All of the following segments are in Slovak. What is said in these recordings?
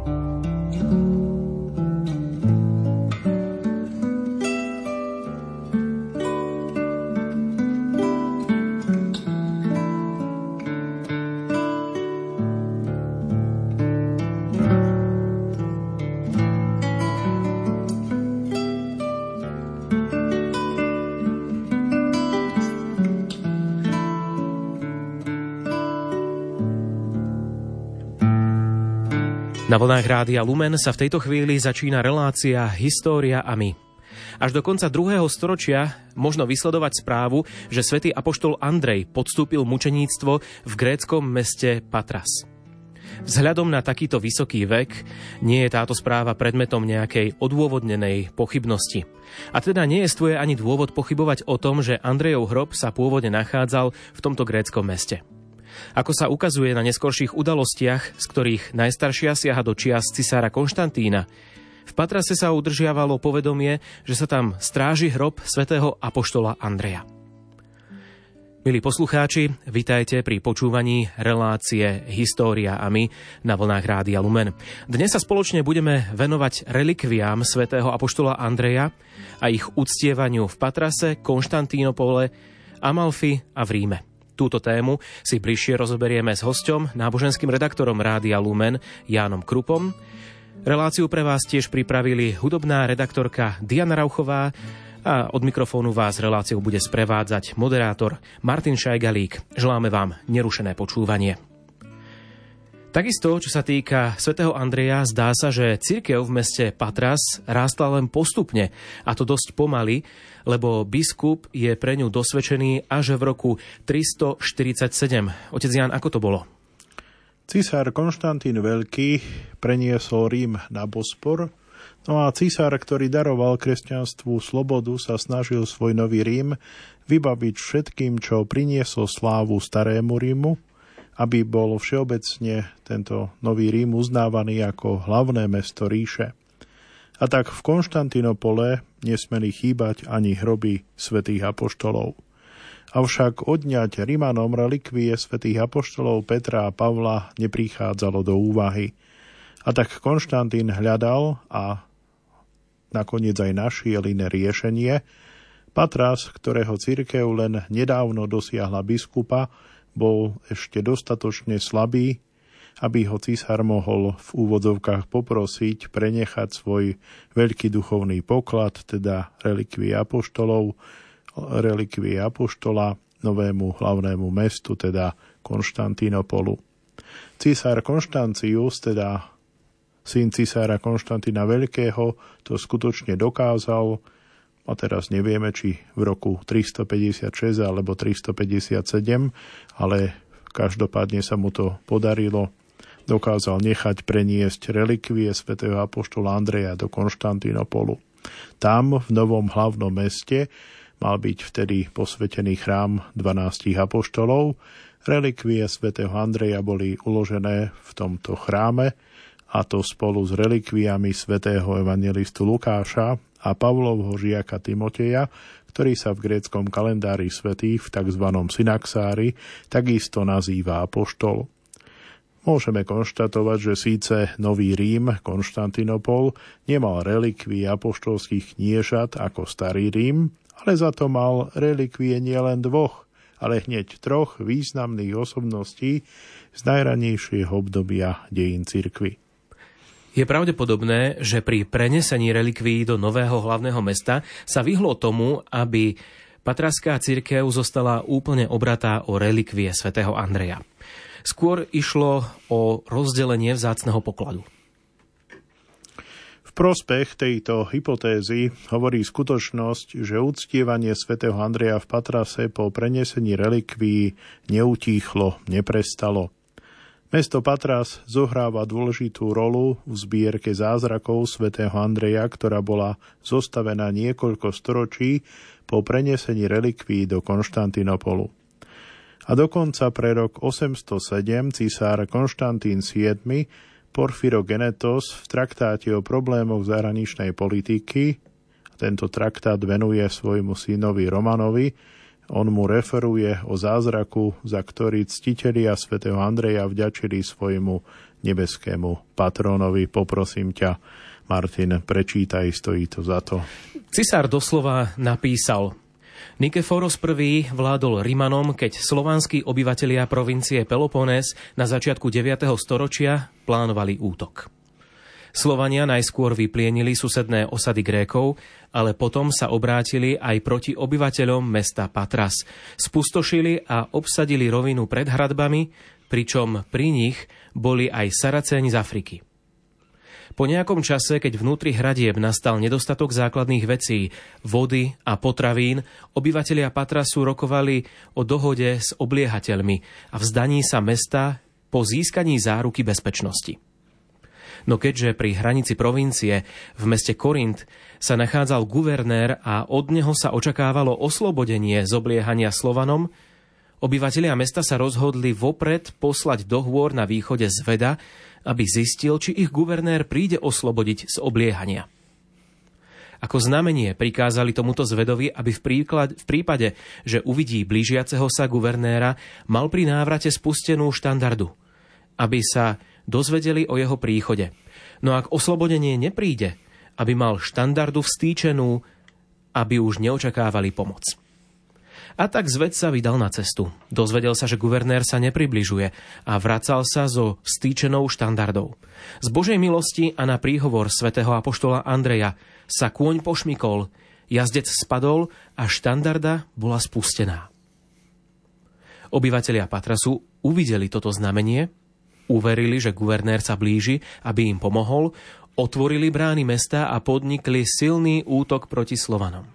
Na vlnách Rádia Lumen sa v tejto chvíli začína relácia História a my. Až do konca 2. storočia možno vysledovať správu, že svätý apoštol Andrej podstúpil mučeníctvo v gréckom meste Patras. Vzhľadom na takýto vysoký vek nie je táto správa predmetom nejakej odôvodnenej pochybnosti. A teda nie je ani dôvod pochybovať o tom, že Andrejov hrob sa pôvodne nachádzal v tomto gréckom meste. Ako sa ukazuje na neskorších udalostiach, z ktorých najstaršia siaha do čias cisára Konštantína, v Patrase sa udržiavalo povedomie, že sa tam stráži hrob svätého apoštola Andreja. Milí poslucháči, vitajte pri počúvaní relácie História a my na vlnách Rádia Lumen. Dnes sa spoločne budeme venovať relikviám svätého apoštola Andreja a ich uctievaniu v Patrase, Konštantínopole, Amalfi a v Ríme. Túto tému si bližšie rozoberieme s hosťom, náboženským redaktorom Rádia Lumen, Jánom Krupom. Reláciu pre vás tiež pripravili hudobná redaktorka Diana Rauchová a od mikrofónu vás reláciou bude sprevádzať moderátor Martin Šajgalík. Želáme vám nerušené počúvanie. Takisto, čo sa týka svätého Andreja, zdá sa, že cirkev v meste Patras rástla len postupne, a to dosť pomaly, lebo biskup je pre ňu dosvedčený až v roku 347. Otec Ján, ako to bolo? Cisár Konštantín Veľký preniesol Rím na Bospor, no a cisár, ktorý daroval kresťanstvu slobodu, sa snažil svoj nový Rím vybaviť všetkým, čo priniesol slávu starému Rímu, aby bol všeobecne tento nový Rím uznávaný ako hlavné mesto ríše. A tak v Konštantínopole nesmeli chýbať ani hroby svätých apoštolov. Avšak odňať Rimanom relikvie svätých apoštolov Petra a Pavla neprichádzalo do úvahy. A tak Konštantín hľadal a nakoniec aj našiel iné riešenie. Patras, ktorého cirkev len nedávno dosiahla biskupa, bol ešte dostatočne slabý, aby ho cisár mohol v úvodzovkách poprosiť prenechať svoj veľký duchovný poklad, teda relikvie apoštola, novému hlavnému mestu, teda Konštantínopolu. Cisár Konštancius, teda syn cisára Konštantína Veľkého, to skutočne dokázal. A teraz nevieme, či v roku 356 alebo 357, ale každopádne sa mu to podarilo. Dokázal nechať preniesť relikvie svätého apoštola Andreja do Konštantínopolu. Tam, v novom hlavnom meste, mal byť vtedy posvätený chrám 12 apoštolov. Relikvie svätého Andreja boli uložené v tomto chráme, a to spolu s relikviami svätého evangelistu Lukáša a Pavlovho žiaka Timoteja, ktorý sa v gréckom kalendári svätých v tzv. Synaxári takisto nazýva apoštol. Môžeme konštatovať, že síce nový Rím, Konštantínopol, nemal relikvie apoštolských kniežat ako starý Rím, ale za to mal relikvie nielen dvoch, ale hneď troch významných osobností z najranejšieho obdobia dejín cirkvi. Je pravdepodobné, že pri prenesení relikvií do nového hlavného mesta sa vyhlo tomu, aby patraská cirkev zostala úplne obratá o relikvie svätého Andreja. Skôr išlo o rozdelenie vzácneho pokladu. V prospech tejto hypotézy hovorí skutočnosť, že uctievanie svätého Andreja v Patrase po prenesení relikvií neutíchlo, neprestalo. Mesto Patras zohráva dôležitú rolu v zbierke zázrakov svätého Andreja, ktorá bola zostavená niekoľko storočí po prenesení relikvií do Konštantínopolu. A dokonca pre rok 807 cisár Konštantín VII Porfirogenetos v traktáte o problémoch zahraničnej politiky, tento traktát venuje svojmu synovi Romanovi, on mu referuje o zázraku, za ktorý ctitelia svätého Andreja vďačili svojmu nebeskému patrónovi. Poprosím ťa, Martin, prečítaj, stojí to za to. Cisár doslova napísal: Nikeforos I vládol Rimanom, keď slovanskí obyvatelia provincie Peloponnés na začiatku 9. storočia plánovali útok. Slovania najskôr vyplienili susedné osady Grékov, ale potom sa obrátili aj proti obyvateľom mesta Patras. Spustošili a obsadili rovinu pred hradbami, pričom pri nich boli aj Saracéni z Afriky. Po nejakom čase, keď vnútri hradieb nastal nedostatok základných vecí, vody a potravín, obyvatelia Patrasu rokovali o dohode s obliehateľmi a vzdaní sa mesta po získaní záruky bezpečnosti. No keďže pri hranici provincie v meste Korint sa nachádzal guvernér a od neho sa očakávalo oslobodenie z obliehania Slovanom, obyvatelia mesta sa rozhodli vopred poslať do hôr na východe zveda, aby zistil, či ich guvernér príde oslobodiť z obliehania. Ako znamenie prikázali tomuto zvedovi, aby v prípade, že uvidí blížiaceho sa guvernéra, mal pri návrate spustenú štandardu, aby sa dozvedeli o jeho príchode. No ak oslobodenie nepríde, aby mal štandardu vstýčenú, aby už neočakávali pomoc. A tak zved sa vydal na cestu. Dozvedel sa, že guvernér sa nepribližuje a vracal sa so vstýčenou štandardou. Z Božej milosti a na príhovor svätého apoštola Andreja sa kôň pošmykol, jazdec spadol a štandarda bola spustená. Obyvatelia Patrasu uvideli toto znamenie, uverili, že guvernér sa blíži, aby im pomohol, otvorili brány mesta a podnikli silný útok proti Slovanom.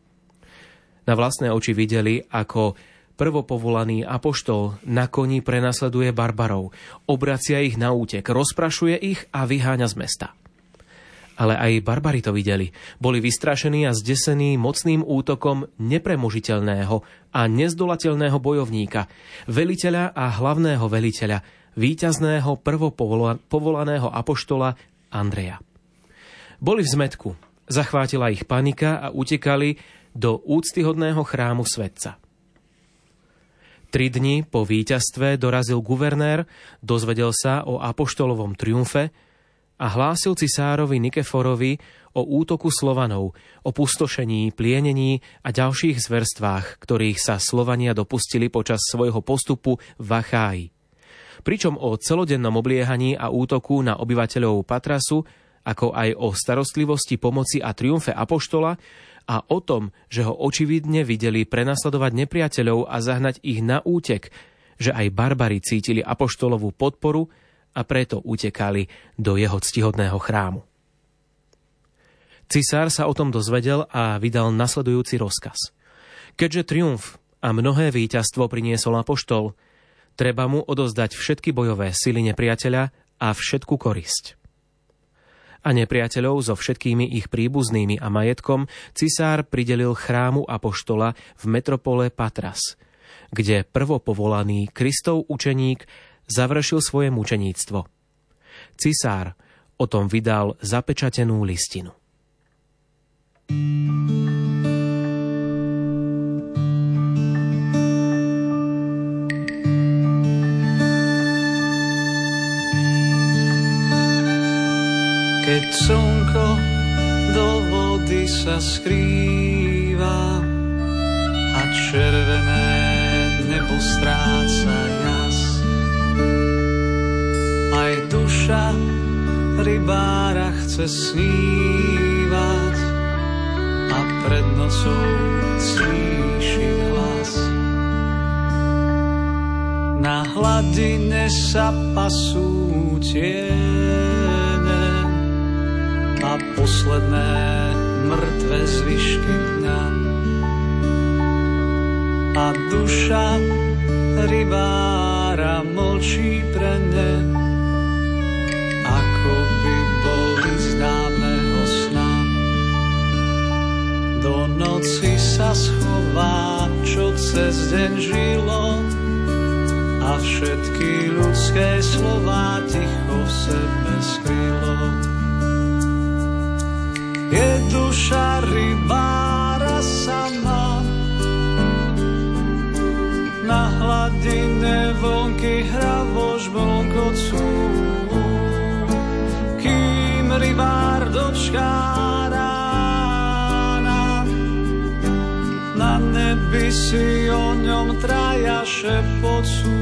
Na vlastné oči videli, ako prvopovolaný apoštol na koni prenasleduje barbarov, obracia ich na útek, rozprašuje ich a vyháňa z mesta. Ale aj barbari to videli. Boli vystrašení a zdesení mocným útokom nepremožiteľného a nezdolateľného bojovníka, veliteľa a hlavného veliteľa, víťazného prvopovolaného apoštola Andreja. Boli v zmätku, zachvátila ich panika a utekali do úctyhodného chrámu svätca. 3 dni po víťazstve dorazil guvernér, dozvedel sa o apoštolovom triumfe a hlásil cisárovi Nikeforovi o útoku Slovanov, o pustošení, plienení a ďalších zverstvách, ktorých sa Slovania dopustili počas svojho postupu v Acháji. Pričom o celodennom obliehaní a útoku na obyvateľov Patrasu, ako aj o starostlivosti, pomoci a triumfe apoštola a o tom, že ho očividne videli prenasledovať nepriateľov a zahnať ich na útek, že aj barbari cítili apoštolovú podporu a preto utekali do jeho ctihodného chrámu. Cisár sa o tom dozvedel a vydal nasledujúci rozkaz. Keďže triumf a mnohé víťazstvo priniesol apoštol, treba mu odozdať všetky bojové sily nepriateľa a všetku korisť. A nepriateľov so všetkými ich príbuznými a majetkom cisár pridelil chrámu apoštola v metropole Patras, kde prvopovolaný Kristov učeník završil svoje mučeníctvo. Cisár o tom vydal zapečatenú listinu. Keď slnko do vody sa skrýva a červené nebo stráca jas, aj duša rybára chce snívať a pred nocou stíši hlas. Na hladine sa pasú tiene a posledné mŕtve zvyšky dňa. A duša rybára mlčí pre ne, ako by boli z dávneho sna. Do noci sa schová, čo cez deň žilo, a všetky ľudské slová ticho v sebe skrylo. Je duša rybára sama, na hladine vonky hravo žblnkocú. nebi si o ňom traja šepocú.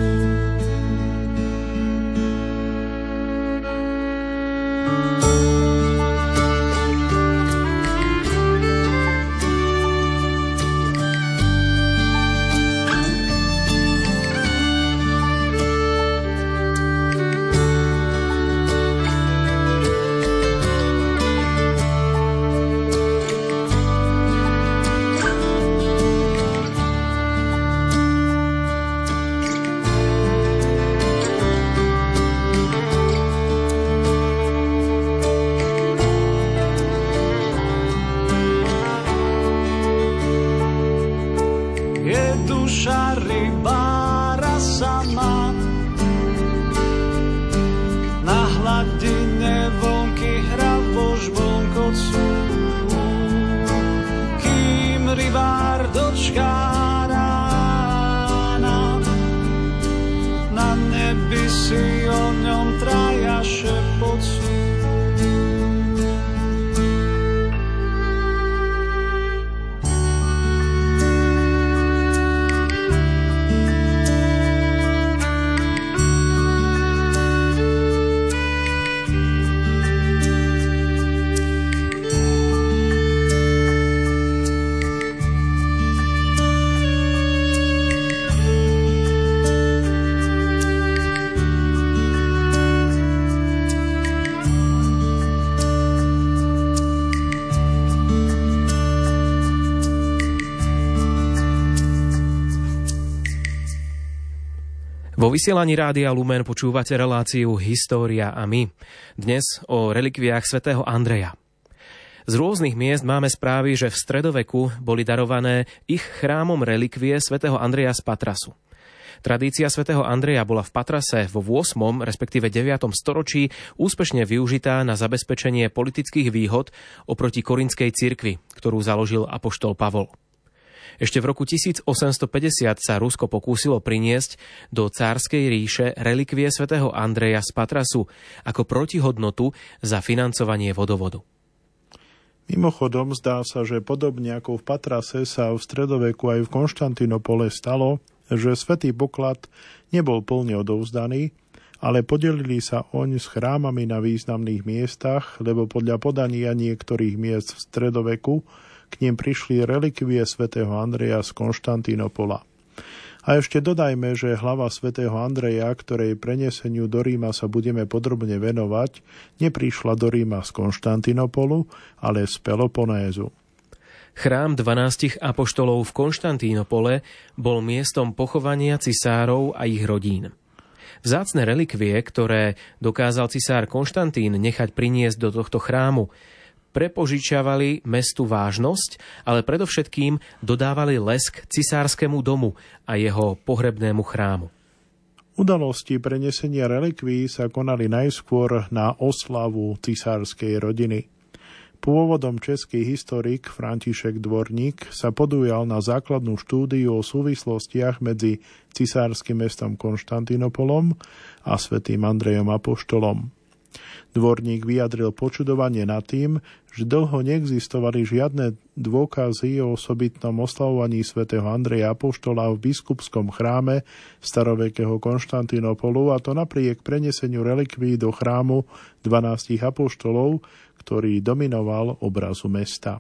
Vo vysielaní Rádia Lumen počúvate reláciu História a my. Dnes o relikviách svätého Andreja. Z rôznych miest máme správy, že v stredoveku boli darované ich chrámom relikvie svätého Andreja z Patrasu. Tradícia svätého Andreja bola v Patrase vo 8., respektíve 9. storočí úspešne využitá na zabezpečenie politických výhod oproti korintskej cirkvi, ktorú založil apoštol Pavol. Ešte v roku 1850 sa Rusko pokúsilo priniesť do cárskej ríše relikvie svätého Andreja z Patrasu ako protihodnotu za financovanie vodovodu. Mimochodom, zdá sa, že podobne ako v Patrase sa v stredoveku aj v Konštantínopole stalo, že svätý poklad nebol plne odovzdaný, ale podelili sa oň s chrámami na významných miestach, lebo podľa podania niektorých miest v stredoveku k nim prišli relikvie svätého Andreja z Konštantínopola. A ešte dodajme, že hlava svätého Andreja, ktorej preneseniu do Ríma sa budeme podrobne venovať, neprišla do Ríma z Konštantínopolu, ale z Peloponézu. Chrám 12 apoštolov v Konštantínopole bol miestom pochovania cisárov a ich rodín. Vzácne relikvie, ktoré dokázal cisár Konštantín nechať priniesť do tohto chrámu, prepožičiavali mestu vážnosť, ale predovšetkým dodávali lesk cisárskému domu a jeho pohrebnému chrámu. Udalosti prenesenia relikvií sa konali najskôr na oslavu cisárskej rodiny. Pôvodom český historik František Dvorník sa podujal na základnú štúdiu o súvislostiach medzi cisárskym mestom Konštantínopolom a svätým Andrejom apoštolom. Dvorník vyjadril počudovanie nad tým, že dlho neexistovali žiadne dôkazy o osobitnom oslavovaní svätého Andreja apoštola v biskupskom chráme starovekého Konštantínopolu, a to napriek preneseniu relikvií do chrámu 12 apoštolov, ktorý dominoval obrazu mesta.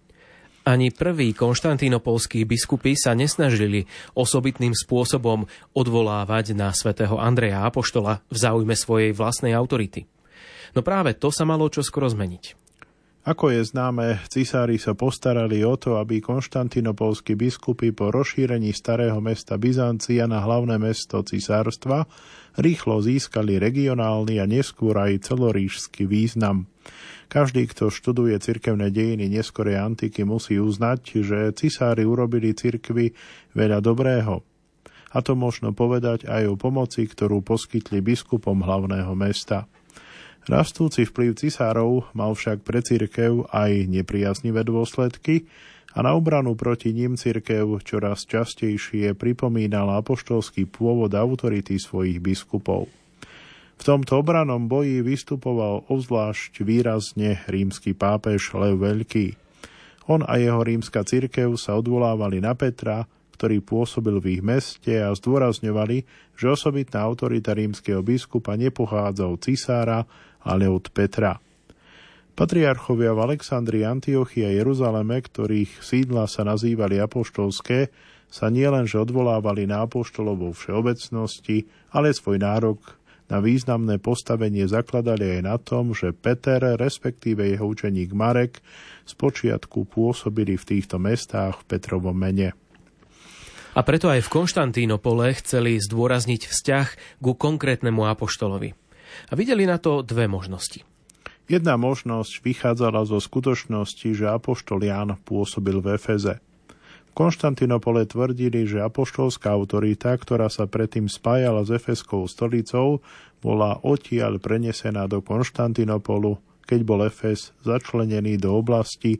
Ani prví konštantínopolskí biskupy sa nesnažili osobitným spôsobom odvolávať na svätého Andreja apoštola v záujme svojej vlastnej autority. No práve to sa malo čoskoro zmeniť. Ako je známe, cisári sa postarali o to, aby konštantínopolskí biskupy po rozšírení starého mesta Byzancia na hlavné mesto cisárstva rýchlo získali regionálny a neskôr aj celoríšsky význam. Každý, kto študuje cirkevné dejiny neskorej antiky, musí uznať, že cisári urobili cirkvi veľa dobrého. A to možno povedať aj o pomoci, ktorú poskytli biskupom hlavného mesta. Rastúci vplyv cisárov mal však pre cirkev aj nepriaznivé dôsledky a na obranu proti nim cirkev čoraz častejšie pripomínala apoštolský pôvod autority svojich biskupov. V tomto obranom boji vystupoval obzvlášť výrazne rímsky pápež Lev Veľký. On a jeho rímska cirkev sa odvolávali na Petra, ktorý pôsobil v ich meste a zdôrazňovali, že osobitná autorita rímskeho biskupa nepochádza od cisára, ale od Petra. Patriarchovia v Alexandrii, Antiochii a Jeruzaleme, ktorých sídla sa nazývali apoštolské, sa nielenže odvolávali na apoštolov vo všeobecnosti, ale svoj nárok na významné postavenie zakladali aj na tom, že Peter, respektíve jeho učeník Marek, spočiatku pôsobili v týchto mestách v Petrovom mene. A preto aj v Konštantínopole chceli zdôrazniť vzťah ku konkrétnemu apoštolovi. A videli na to dve možnosti. Jedna možnosť vychádzala zo skutočnosti, že apoštol Ján pôsobil v Efeze. V Konštantínopole tvrdili, že apoštolská autorita, ktorá sa predtým spájala s efeskou stolicou, bola odtiaľ prenesená do Konštantínopolu, keď bol Efes začlenený do oblasti,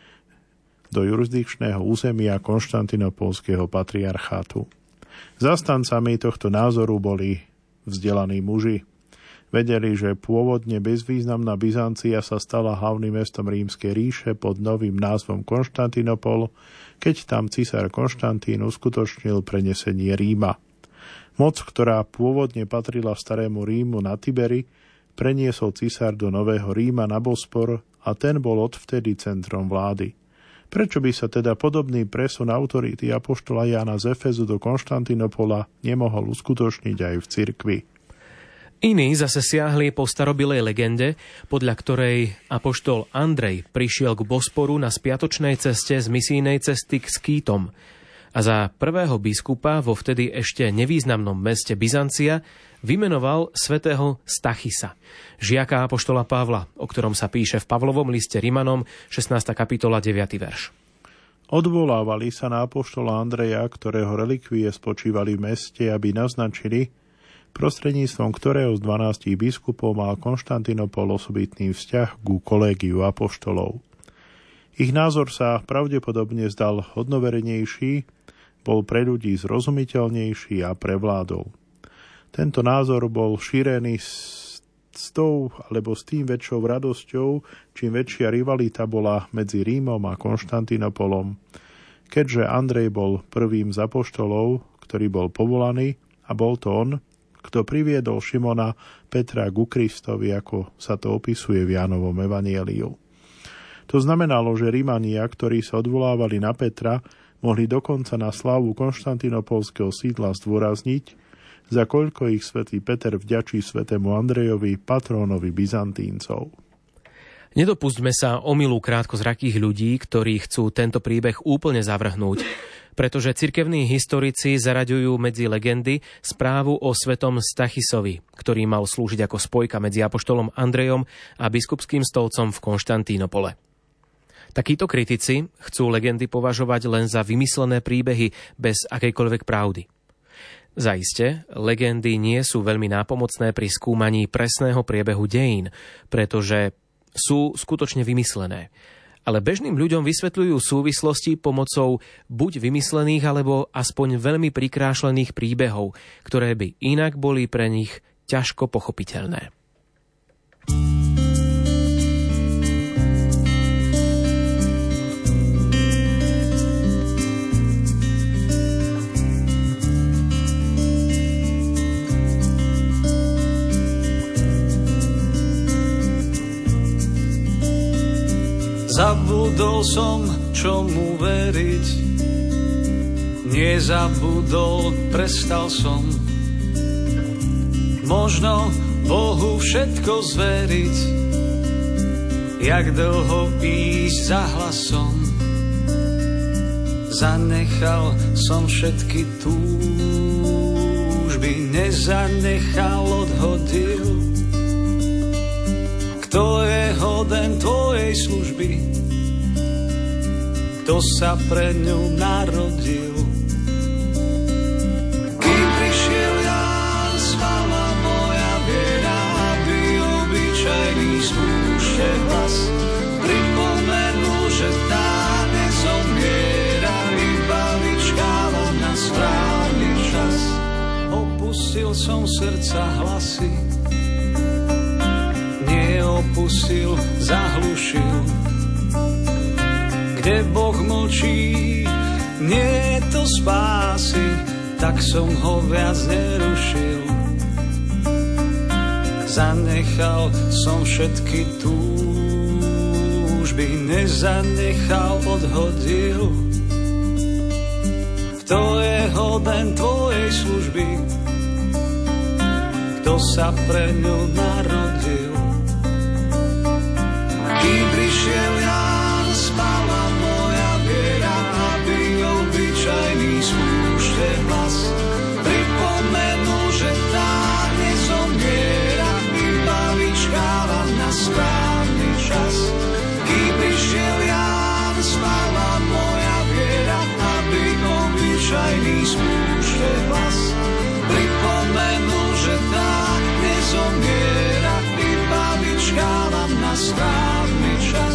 do jurisdikčného územia Konštantínopolského patriarchátu. Zastancami tohto názoru boli vzdelaní muži. Vedeli, že pôvodne bezvýznamná Byzancia sa stala hlavným mestom Rímskej ríše pod novým názvom Konštantínopol, keď tam cisár Konštantín uskutočnil prenesenie Ríma. Moc, ktorá pôvodne patrila starému Rímu na Tiberi, preniesol cisár do Nového Ríma na Bospor a ten bol odvtedy centrom vlády. Prečo by sa teda podobný presun autority apoštola Jána z Efezu do Konštantínopola nemohol uskutočniť aj v cirkvi? Iní zase siahli po starobilej legende, podľa ktorej apoštol Andrej prišiel k Bosporu na spiatočnej ceste z misijnej cesty k Skýtom a za prvého biskupa vo vtedy ešte nevýznamnom meste Byzancia vymenoval svätého Stachisa, žiaka apoštola Pavla, o ktorom sa píše v Pavlovom liste Rimanom 16. kapitola 9. verš. Odvolávali sa na apoštola Andreja, ktorého relikvie spočívali v meste, aby naznačili, prostredníctvom ktorého z 12 biskupov mal Konštantínopol osobitný vzťah ku kolégiu apoštolov. Ich názor sa pravdepodobne zdal hodnoverejnejší, bol pre ľudí zrozumiteľnejší a prevládol. Tento názor bol šírený s tým väčšou radosťou, čím väčšia rivalita bola medzi Rímom a Konštantínopolom, keďže Andrej bol prvým z apoštolov, ktorý bol povolaný, a bol to on, kto priviedol Šimona Petra ku Kristovi, ako sa to opisuje v Jánovom evanjeliu. To znamenalo, že Rimania, ktorí sa odvolávali na Petra, mohli dokonca na slávu konštantínopolského sídla zdôrazniť, za koľko ich svätý Peter vďačí svätému Andrejovi, patrónovi Byzantíncov. Nedopustme sa omylu krátkozrakých ľudí, ktorí chcú tento príbeh úplne zavrhnúť, pretože cirkevní historici zaraďujú medzi legendy správu o svetom Stachisovi, ktorý mal slúžiť ako spojka medzi apoštolom Andrejom a biskupským stolcom v Konštantínopole. Takíto kritici chcú legendy považovať len za vymyslené príbehy bez akejkoľvek pravdy. Zaiste, legendy nie sú veľmi nápomocné pri skúmaní presného priebehu dejín, pretože sú skutočne vymyslené. Ale bežným ľuďom vysvetľujú súvislosti pomocou buď vymyslených, alebo aspoň veľmi prikrášlených príbehov, ktoré by inak boli pre nich ťažko pochopiteľné. Zabudol som, čomu veriť, nezabudol, prestal som. Možno Bohu všetko zveriť, jak dlho ísť za hlasom. Zanechal som všetky túžby, nezanechal, odhodil. Kto je hoden tvojej služby? Kto sa pre ňu narodil? Kým prišiel Ján, spala moja viera, aby obyčajný spúšte hlas pripomenul, že tá nezomiera, iba vyčkáva na správny čas. Opustil som srdca hlasy, neopustil, zahlušil. Kde Boh mlčí, nie je to spásy, tak som ho viac nerušil. Zanechal som všetky túžby, nezanechal, odhodil. Kto je hoden tvojej služby, kto sa pre ňu narodil. Kým prišiel Ján, spala moja viera, aby obyčajný spúšte hlas pripomenul, že tá nezomiera, iba vyčkáva na správny čas. Kým prišiel Ján, spala moja viera, aby obyčajný spúšte hlas pripomenul, že tá nezomiera, iba vyčkáva na správny čas.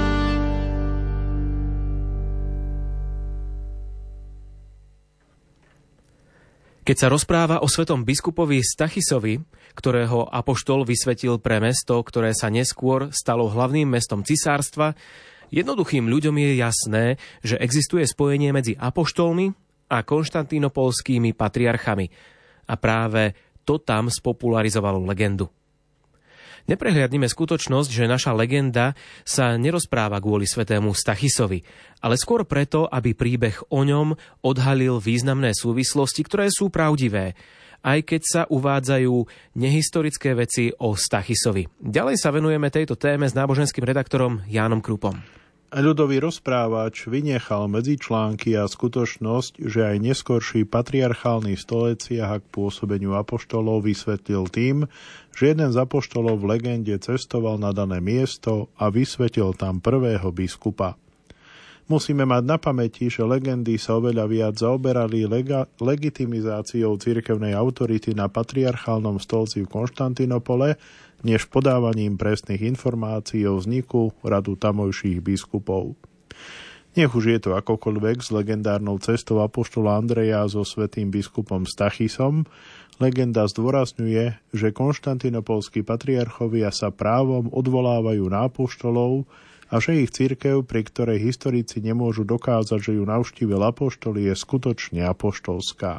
Keď sa rozpráva o svetom biskupovi Stachysovi, ktorého apoštol vysvetil pre mesto, ktoré sa neskôr stalo hlavným mestom cisárstva, jednoduchým ľuďom je jasné, že existuje spojenie medzi apoštolmi a konštantínopolskými patriarchami. A práve to tam spopularizovalo legendu. Neprehliadnime skutočnosť, že naša legenda sa nerozpráva kvôli svätému Stachysovi, ale skôr preto, aby príbeh o ňom odhalil významné súvislosti, ktoré sú pravdivé, aj keď sa uvádzajú nehistorické veci o Stachysovi. Ďalej sa venujeme tejto téme s náboženským redaktorom Jánom Krupom. Ľudový rozprávač vynechal medzičlánky a skutočnosť, že aj neskorší patriarchálny stolec siaha k pôsobeniu apoštolov, vysvetlil tým, že jeden z apoštolov v legende cestoval na dané miesto a vysvetil tam prvého biskupa. Musíme mať na pamäti, že legendy sa oveľa viac zaoberali legitimizáciou cirkevnej autority na patriarchálnom stolci v Konštantínopole, než podávaním presných informácií o vzniku radu tamojších biskupov. Nech už je to akokoľvek s legendárnou cestou apoštola Andreja so svätým biskupom Stachysom, legenda zdôrazňuje, že konštantínopolskí patriarchovia sa právom odvolávajú na apoštolov a že ich cirkev, pri ktorej historici nemôžu dokázať, že ju navštívil apoštol, je skutočne apoštolská.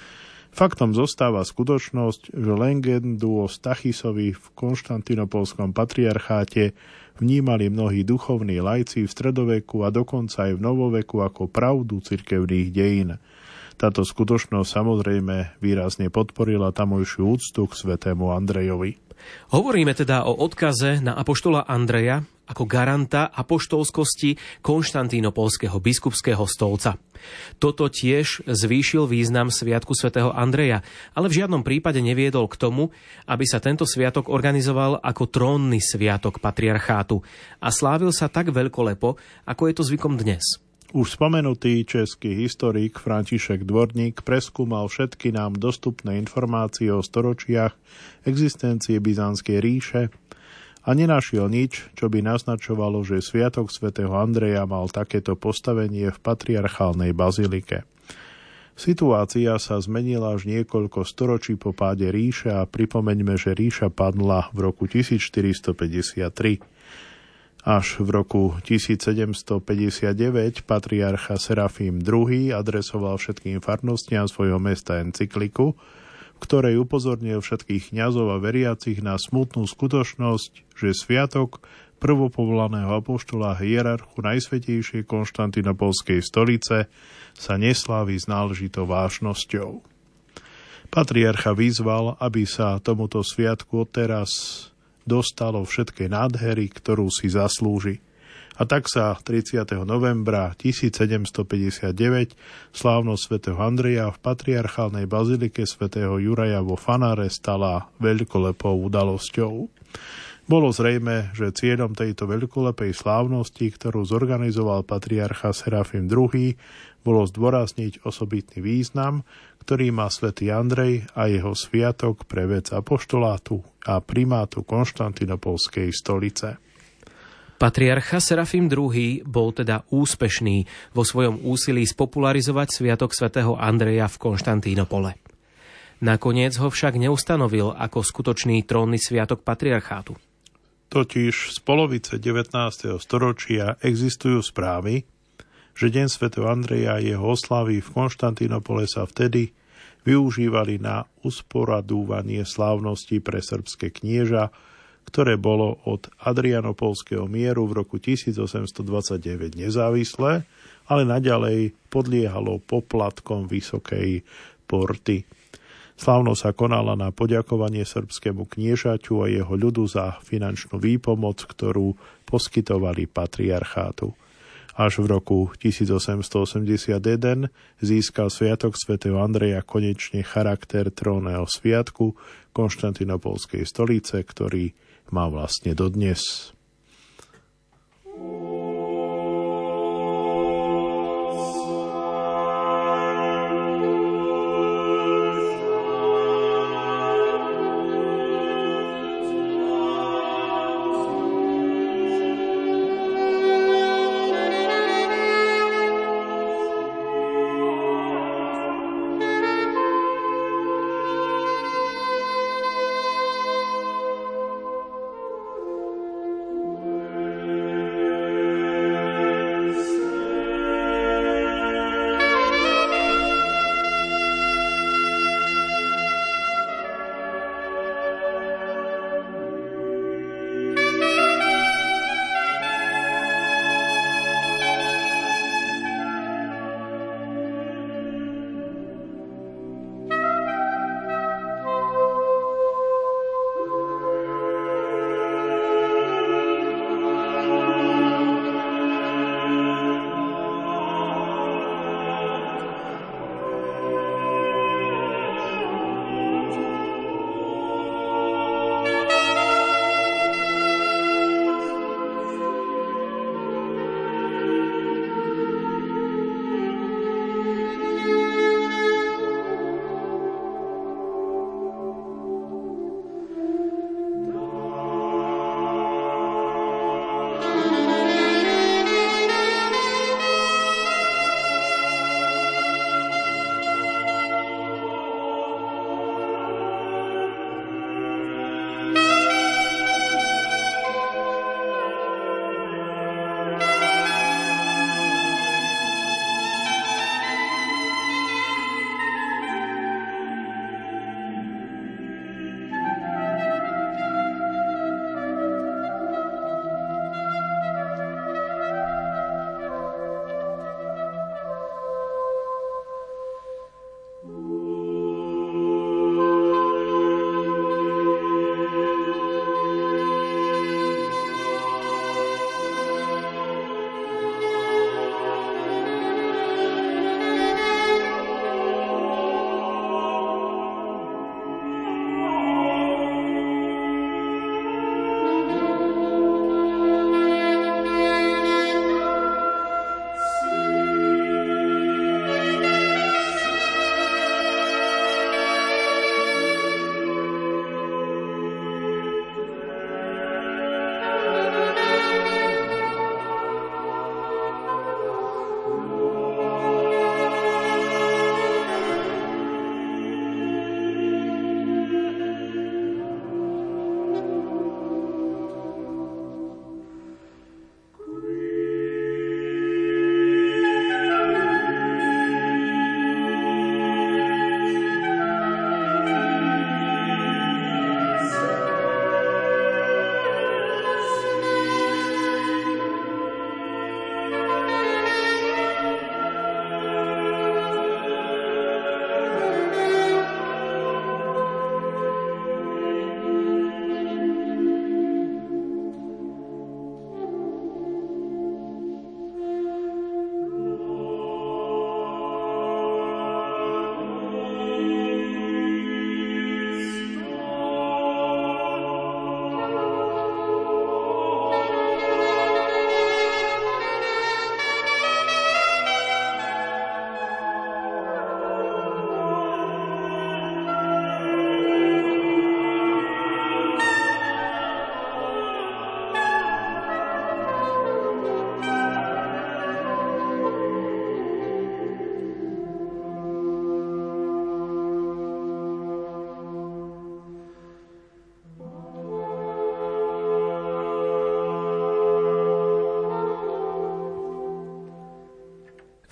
Faktom zostáva skutočnosť, že legendu o Stachysovi v konštantínopolskom patriarcháte vnímali mnohí duchovní laici v stredoveku a dokonca aj v novoveku ako pravdu cirkevných dejín. Táto skutočnosť samozrejme výrazne podporila tamojšiu úctu k svätému Andrejovi. Hovoríme teda o odkaze na apoštola Andreja ako garanta apoštolskosti konštantínopolského biskupského stolca. Toto tiež zvýšil význam sviatku svätého Andreja, ale v žiadnom prípade neviedol k tomu, aby sa tento sviatok organizoval ako trónny sviatok patriarchátu a slávil sa tak veľkolepo, ako je to zvykom dnes. Už spomenutý český historik František Dvorník preskúmal všetky nám dostupné informácie o storočiach existencie Byzantskej ríše a nenašiel nič, čo by naznačovalo, že sviatok svätého Andreja mal takéto postavenie v patriarchálnej bazilike. Situácia sa zmenila až niekoľko storočí po páde ríše a pripomeňme, že ríša padla v roku 1453. Až v roku 1759 patriarcha Serafím II adresoval všetkým farnostiam svojho mesta encykliku, v ktorej upozornil všetkých kňazov a veriacich na smutnú skutočnosť, že sviatok prvopovolaného apoštola hierarchu Najsvätejšej konštantínopolskej stolice sa neslávi s náležitou vážnosťou. Patriarcha vyzval, aby sa tomuto sviatku odteraz dostalo všetkej nádhery, ktorú si zaslúži. A tak sa 30. novembra 1759 slávnosť svätého Andreja v patriarchálnej bazilike svätého Juraja vo Fanáre stala veľkolepou udalosťou. Bolo zrejme, že cieľom tejto veľkolepej slávnosti, ktorú zorganizoval patriarcha Serafím II, bolo zdôrazniť osobitný význam, ktorý má svätý Andrej a jeho sviatok pre vec apoštolátu a primátu Konštantínopolskej stolice. Patriarcha Serafím II bol teda úspešný vo svojom úsilí spopularizovať sviatok svätého Andreja v Konštantínopole. Nakoniec ho však neustanovil ako skutočný trónny sviatok patriarchátu. Totiž z polovice 19. storočia existujú správy, že Deň svätého Andreja a jeho oslavy v Konštantínopole sa vtedy využívali na usporadúvanie slávností pre srbské knieža, ktoré bolo od Adrianopolského mieru v roku 1829 nezávislé, ale naďalej podliehalo poplatkom Vysokej porty. Slávnosť sa konala na poďakovanie srbskému kniežaťu a jeho ľudu za finančnú výpomoc, ktorú poskytovali patriarchátu. Až v roku 1881 získal sviatok svätého Andreja konečne charakter trónneho sviatku konštantinopolskej stolice, ktorý má vlastne dodnes.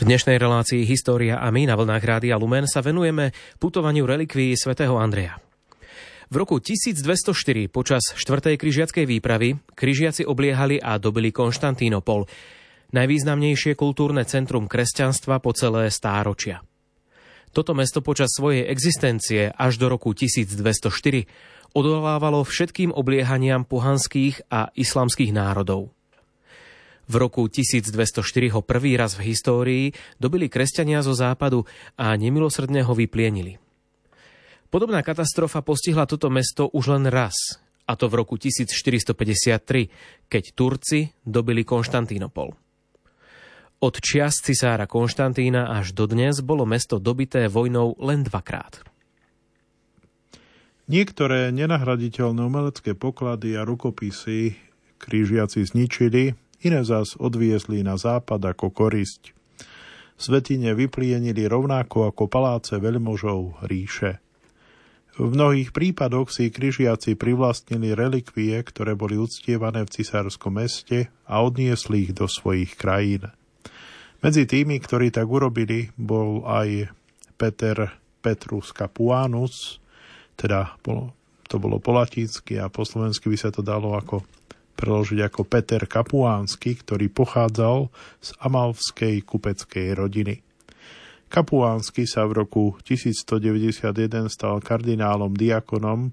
dnešnej relácii História a my na vlnách Rádia Lumen sa venujeme putovaniu relikvií svätého Andreja. V roku 1204 počas 4. križiackej výpravy križiaci obliehali a dobili Konštantínopol, najvýznamnejšie kultúrne centrum kresťanstva po celé stáročia. Toto mesto počas svojej existencie až do roku 1204 odolávalo všetkým obliehaniam pohanských a islamských národov. V roku 1204 ho prvý raz v histórii dobili kresťania zo západu a nemilosrdne ho vyplienili. Podobná katastrofa postihla toto mesto už len raz, a to v roku 1453, keď Turci dobili Konštantínopol. Od čias cisára Konštantína až dodnes bolo mesto dobité vojnou len dvakrát. Niektoré nenahraditeľné umelecké poklady a rukopisy križiaci zničili, iné zas odviezli na západ ako korisť. Svätyne vyplienili rovnako ako paláce veľmožov ríše. V mnohých prípadoch si križiaci privlastnili relikvie, ktoré boli uctievané v cisárskom meste a odniesli ich do svojich krajín. Medzi tými, ktorí tak urobili, bol aj Petrus Capuanus, teda to bolo po latinsky a po slovensky by sa to dalo preložiť ako Peter Kapuánsky, ktorý pochádzal z amalfskej kupeckej rodiny. Kapuánsky sa v roku 1191 stal kardinálom diakonom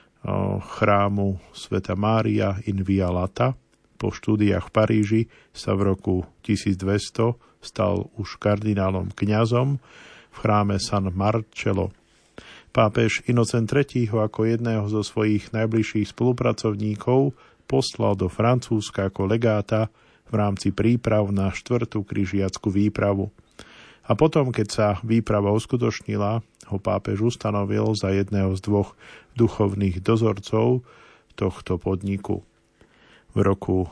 chrámu Sveta Mária in Vialata. Po štúdiách v Paríži sa v roku 1200 stal už kardinálom kňazom v chráme San Marcello. Pápež Inocent III ako jedného zo svojich najbližších spolupracovníkov poslal do Francúzska ako legáta v rámci príprav na 4. križiackú výpravu. A potom, keď sa výprava uskutočnila, ho pápež ustanovil za jedného z 2 duchovných dozorcov tohto podniku. V roku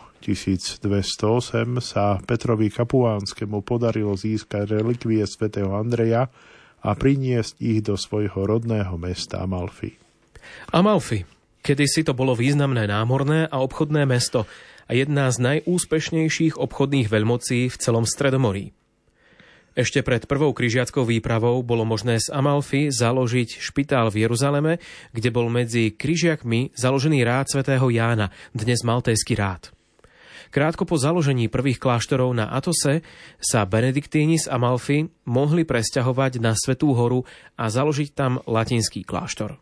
1208 sa Petrovi Kapuánskemu podarilo získať relikvie svätého Andreja a priniesť ich do svojho rodného mesta Amalfi. Amalfi. Kedysi to bolo významné námorné a obchodné mesto a jedna z najúspešnejších obchodných veľmocí v celom Stredomorí. Ešte pred prvou križiackou výpravou bolo možné z Amalfi založiť špitál v Jeruzaleme, kde bol medzi križiakmi založený rád svätého Jána, dnes Maltéjsky rád. Krátko po založení prvých kláštorov na Atose sa benediktíni z Amalfi mohli presťahovať na Svätú horu a založiť tam latinský kláštor.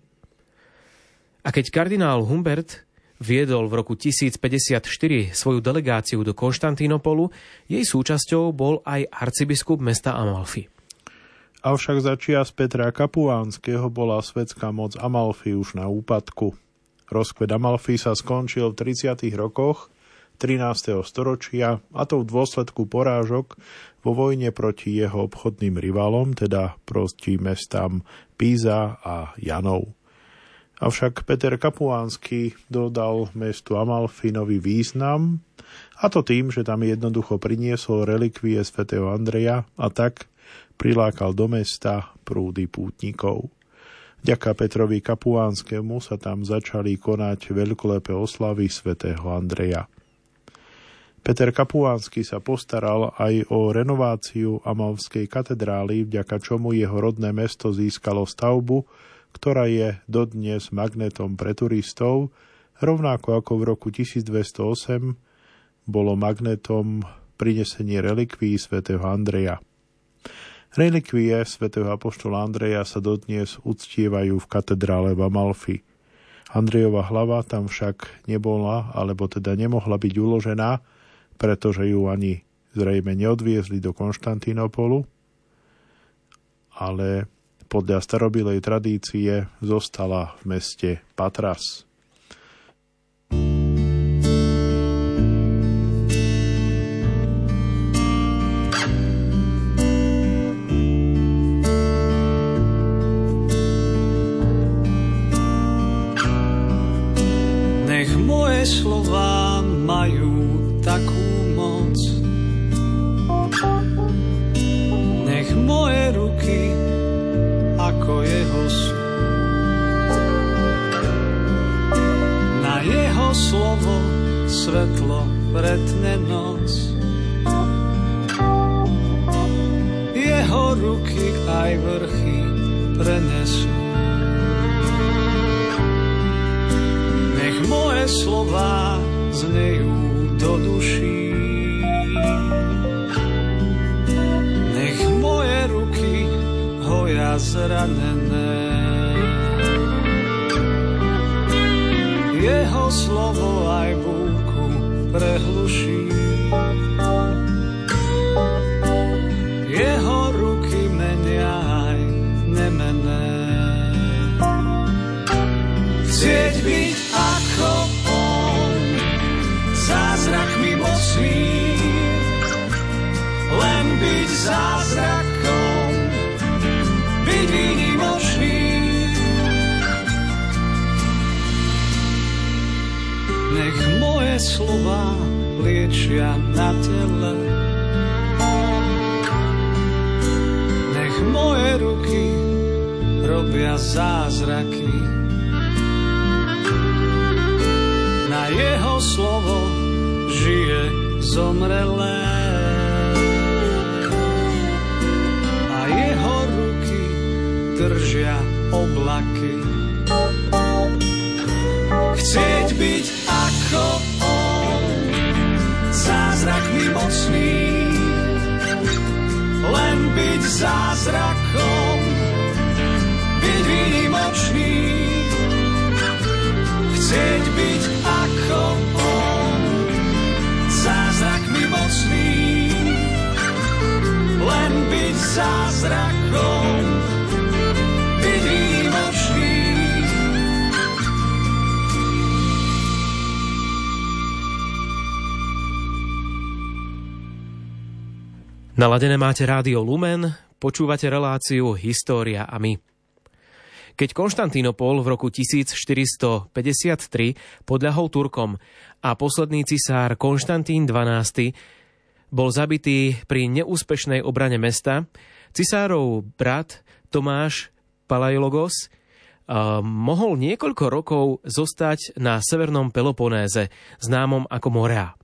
A keď kardinál Humbert viedol v roku 1054 svoju delegáciu do Konštantínopolu, jej súčasťou bol aj arcibiskup mesta Amalfi. Avšak za čias Petra Kapuánskeho bola svetská moc Amalfi už na úpadku. Rozkvet Amalfi sa skončil v 30. rokoch 13. storočia, a to v dôsledku porážok vo vojne proti jeho obchodným rivalom, teda proti mestám Pisa a Janov. Avšak Peter Kapuánsky dodal mestu Amalfi nový význam, a to tým, že tam jednoducho priniesol relikvie svätého Andreja a tak prilákal do mesta prúdy pútnikov. Vďaka Petrovi Kapuánskemu sa tam začali konať veľkolepé oslavy svätého Andreja. Peter Kapuánsky sa postaral aj o renováciu Amalfskej katedrály, vďaka čomu jeho rodné mesto získalo stavbu, ktorá je dodnes magnetom pre turistov, rovnako ako v roku 1208 bolo magnetom prinesenie relikvií svätého Andreja. Relikvie svätého apoštola Andreja sa dodnes uctievajú v katedrále v Amalfi. Andrejova hlava tam však nebola, alebo teda nemohla byť uložená, pretože ju ani zrejme neodviezli do Konštantínopolu, ale podľa starobilej tradície zostala v meste Patras. Nech moje slová majú takú moc, nech moje ruky ako jeho sú. Na jeho slovo svetlo pretne noc. jeho ruky aj vrchy prenesú. Nech moje slová znejú do duší, nech moje ruky hoja zranené. Jeho slovo aj búrku prehluší, jeho ruky menia aj nemenné. Chcieť byť ako on, zázrakmi mocný, len byť zázrakom, byť výnimočný. Nech moje slova liečia na tele, nech moje ruky robia zázraky. Na jeho slovo žije zomrelé a jeho ruky držia oblaky. Chcieť byť ako on, zázrakmi mocný, len byť zázrakom, byť výnimočný. Chcieť byť ako on, zázrakmi mocný, len byť zázrakom, byť výnimočný. Naladené máte Rádio Lumen, počúvate reláciu História a my. Keď Konštantínopol v roku 1453 podľahol Turkom a posledný cisár Konštantín XII bol zabitý pri neúspešnej obrane mesta, cisárov brat Tomáš Palaiologos mohol niekoľko rokov zostať na severnom Peloponéze, známom ako Morea.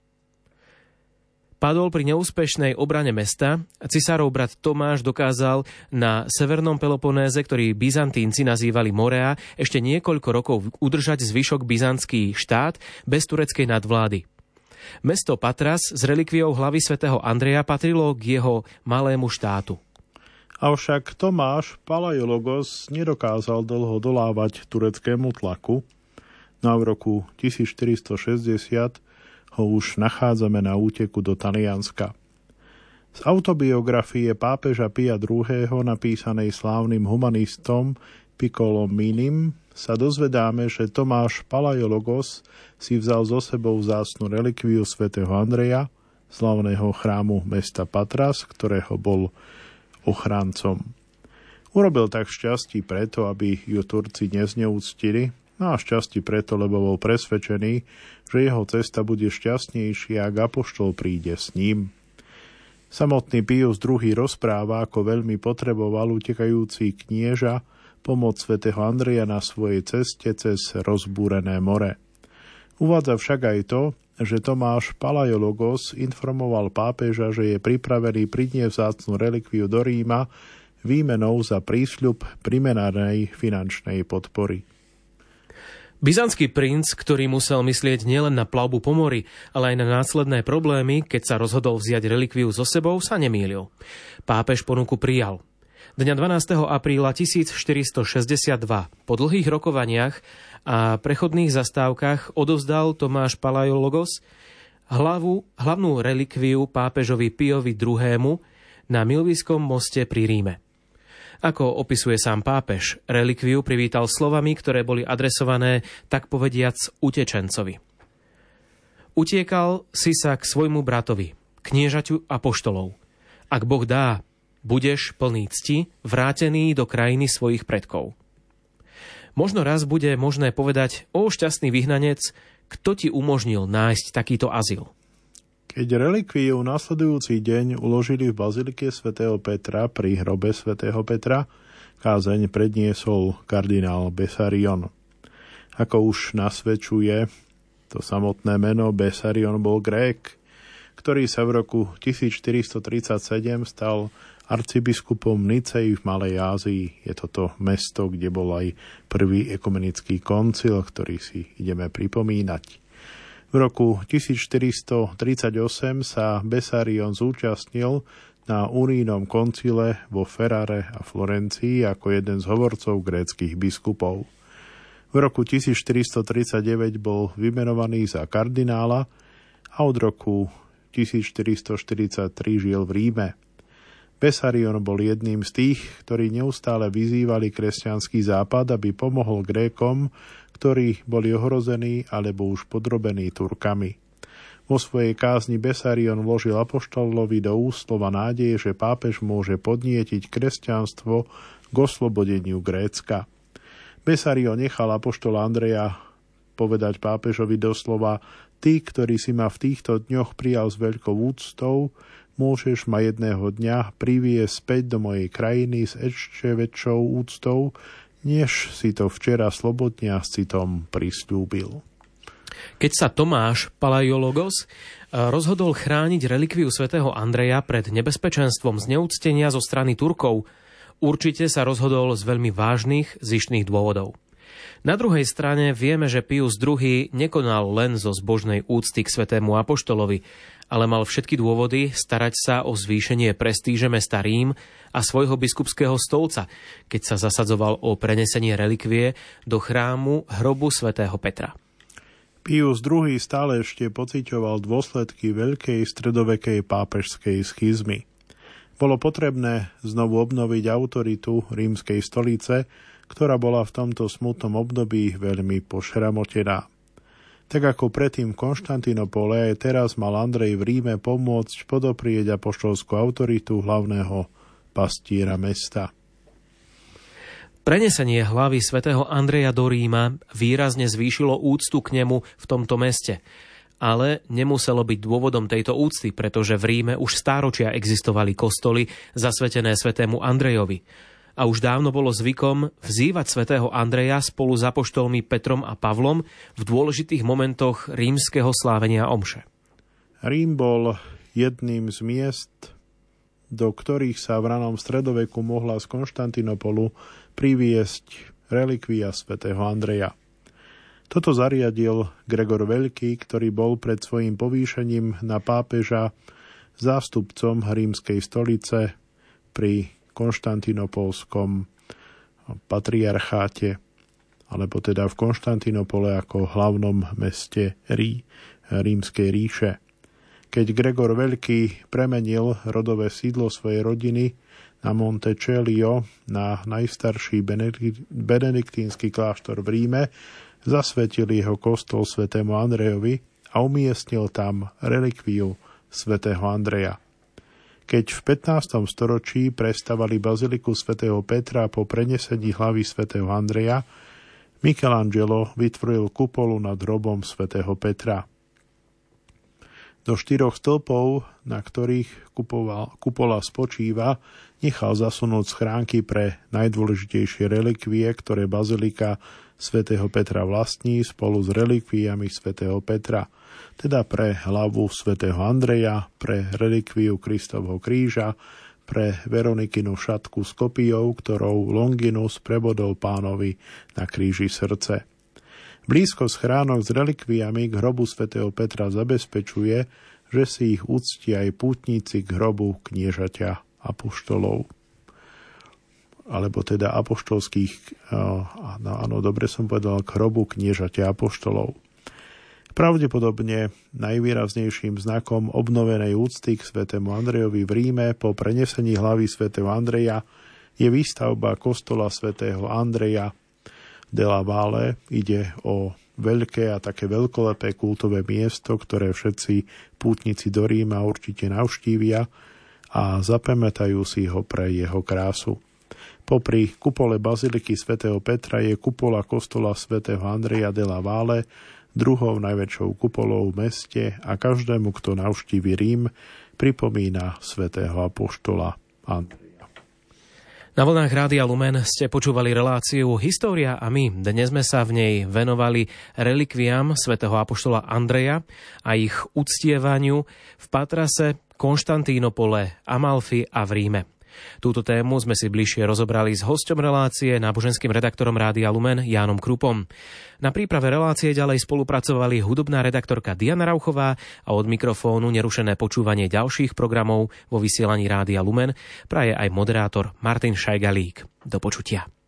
Padol pri neúspešnej obrane mesta. Cisárov brat Tomáš dokázal na severnom Peloponéze, ktorý Byzantínci nazývali Morea, ešte niekoľko rokov udržať zvyšok byzantský štát bez tureckej nadvlády. Mesto Patras s relikviou hlavy svätého Andreja patrilo k jeho malému štátu. Avšak Tomáš Palaiologos nedokázal dlho dolávať tureckému tlaku. No v roku 1460 ho už nachádzame na úteku do Talianska. Z autobiografie pápeža Pia II. Napísanej slávnym humanistom Piccolom Minim sa dozvedáme, že Tomáš Palaiologos si vzal so sebou vzácnu relikviu svätého Andreja, slávneho chrámu mesta Patras, ktorého bol ochrancom. Urobil tak šťastí preto, aby ju Turci nezneúctili, no a šťastí preto, lebo bol presvedčený, že jeho cesta bude šťastnejšia, ak apoštol príde s ním. Samotný Pius II rozpráva, ako veľmi potreboval utekajúci knieža pomoc svätého Andreja na svojej ceste cez rozbúrené more. Uvádza však aj to, že Tomáš Palaiologos informoval pápeža, že je pripravený priniesť vzácnu relikviu do Ríma výmenou za prísľub primeranej finančnej podpory. Byzantský princ, ktorý musel myslieť nielen na plavbu po mori, ale aj na následné problémy, keď sa rozhodol vziať relikviu so sebou, sa nemýlil. Pápež ponuku prijal. Dňa 12. apríla 1462 po dlhých rokovaniach a prechodných zastávkach odovzdal Tomáš Palaiologos hlavnú relikviu pápežovi Piovi II. Na Milvískom moste pri Ríme. Ako opisuje sám pápež, relikviu privítal slovami, ktoré boli adresované, tak povediac, utečencovi. Utiekal si sa k svojmu bratovi, kniežaťu apoštolov. Ak Boh dá, budeš plný cti, vrátený do krajiny svojich predkov. Možno raz bude možné povedať, o šťastný vyhnanec, kto ti umožnil nájsť takýto azyl. Keď relikviu nasledujúci deň uložili v bazilike svätého Petra pri hrobe svätého Petra, kázeň predniesol kardinál Bessarion. Ako už nasvedčuje to samotné meno, Bessarion bol Grék, ktorý sa v roku 1437 stal arcibiskupom Nicei v Malej Ázii. Je toto mesto, kde bol aj prvý ekumenický koncil, ktorý si ideme pripomínať. V roku 1438 sa Bessarion zúčastnil na Urínom koncile vo Ferrare a Florencii ako jeden z hovorcov gréckych biskupov. V roku 1439 bol vymenovaný za kardinála a od roku 1443 žil v Ríme. Bessarion bol jedným z tých, ktorí neustále vyzývali kresťanský západ, aby pomohol Grékom, ktorí boli ohrození alebo už podrobení Turkami. Vo svojej kázni Bessarion vložil apoštolovi do úst slova nádeje, že pápež môže podnietiť kresťanstvo k oslobodeniu Grécka. Bessarion nechal apoštola Andreja povedať pápežovi doslova: Ty, ktorý si ma v týchto dňoch prijal s veľkou úctou, môžeš ma jedného dňa priviesť späť do mojej krajiny s ešte väčšou úctou, než si to včera slobodne a s citom prisľúbil. Keď sa Tomáš Palaiologos rozhodol chrániť relikviu svätého Andreja pred nebezpečenstvom zneúctenia zo strany Turkov, určite sa rozhodol z veľmi vážnych zištných dôvodov. Na druhej strane vieme, že Pius II nekonal len zo zbožnej úcty k svätému apoštolovi, ale mal všetky dôvody starať sa o zvýšenie prestíže mesta Rím a svojho biskupského stolca, keď sa zasadzoval o prenesenie relikvie do chrámu hrobu svätého Petra. Pius II stále ešte pociťoval dôsledky veľkej stredovekej pápežskej schizmy. Bolo potrebné znovu obnoviť autoritu rímskej stolice, ktorá bola v tomto smutnom období veľmi pošramotená. Tak ako predtým v Konštantínopole, aj teraz mal Andrej v Ríme pomôcť podoprieť apoštolskú autoritu hlavného pastiera mesta. Prenesenie hlavy svätého Andreja do Ríma výrazne zvýšilo úctu k nemu v tomto meste. Ale nemuselo byť dôvodom tejto úcty, pretože v Ríme už stáročia existovali kostoly zasvetené svätému Andrejovi. A už dávno bolo zvykom vzývať svätého Andreja spolu s apoštolmi Petrom a Pavlom v dôležitých momentoch rímskeho slávenia omše. Rím bol jedným z miest, do ktorých sa v ranom stredoveku mohla z Konštantínopolu priviesť relikvia svätého Andreja. Toto zariadil Gregor Veľký, ktorý bol pred svojím povýšením na pápeža zástupcom rímskej stolice pri konštantínopolskom patriarcháte, alebo teda v Konštantínopole ako hlavnom meste Rímskej ríše. Keď Gregor Veľký premenil rodové sídlo svojej rodiny na Montecelio na najstarší benediktínsky kláštor v Ríme, zasvetil jeho kostol svätému Andrejovi a umiestnil tam relikviu svätého Andreja. Keď v 15. storočí prestavali baziliku svätého Petra po prenesení hlavy svätého Andreja, Michelangelo vytvoril kupolu nad hrobom svätého Petra. Do 4 stĺpov, na ktorých kupola spočíva, nechal zasunúť schránky pre najdôležitejšie relikvie, ktoré bazilika svätého Petra vlastní spolu s relikviami svätého Petra, teda pre hlavu svätého Andreja, pre relikviu Kristovho kríža, pre Veronikinu šatku s kopiou, ktorou Longinus prebodol Pánovi na kríži srdce. Blízko schránok s relikviami k hrobu svätého Petra zabezpečuje, že si ich uctia aj pútnici k hrobu kniežaťa apoštolov. Alebo teda apoštolských, áno, dobre som povedal, k hrobu kniežaťa apoštolov. Pravdepodobne najvýraznejším znakom obnovenej úcty k svätému Andrejovi v Ríme po prenesení hlavy svätého Andreja je výstavba kostola svätého Andreja della Valle. Ide o veľké a také veľkolepé kultové miesto, ktoré všetci pútnici do Ríma určite navštívia a zapamätajú si ho pre jeho krásu. Popri kupole baziliky svätého Petra je kupola kostola svätého Andreja della Valle druhou najväčšou kupolou v meste a každému, kto navštívi Rím, pripomína svätého apoštola Andreja. Na vlnách Rádia Lumen ste počúvali reláciu História a my. Dnes sme sa v nej venovali relikviám svätého apoštola Andreja a ich uctievaniu v Patrase, Konštantínopole, Amalfi a v Ríme. Túto tému sme si bližšie rozobrali s hosťom relácie, náboženským redaktorom Rádia Lumen Jánom Krupom. Na príprave relácie ďalej spolupracovali hudobná redaktorka Diana Rauchová a od mikrofónu nerušené počúvanie ďalších programov vo vysielaní Rádia Lumen praje aj moderátor Martin Šajgalík. Do počutia.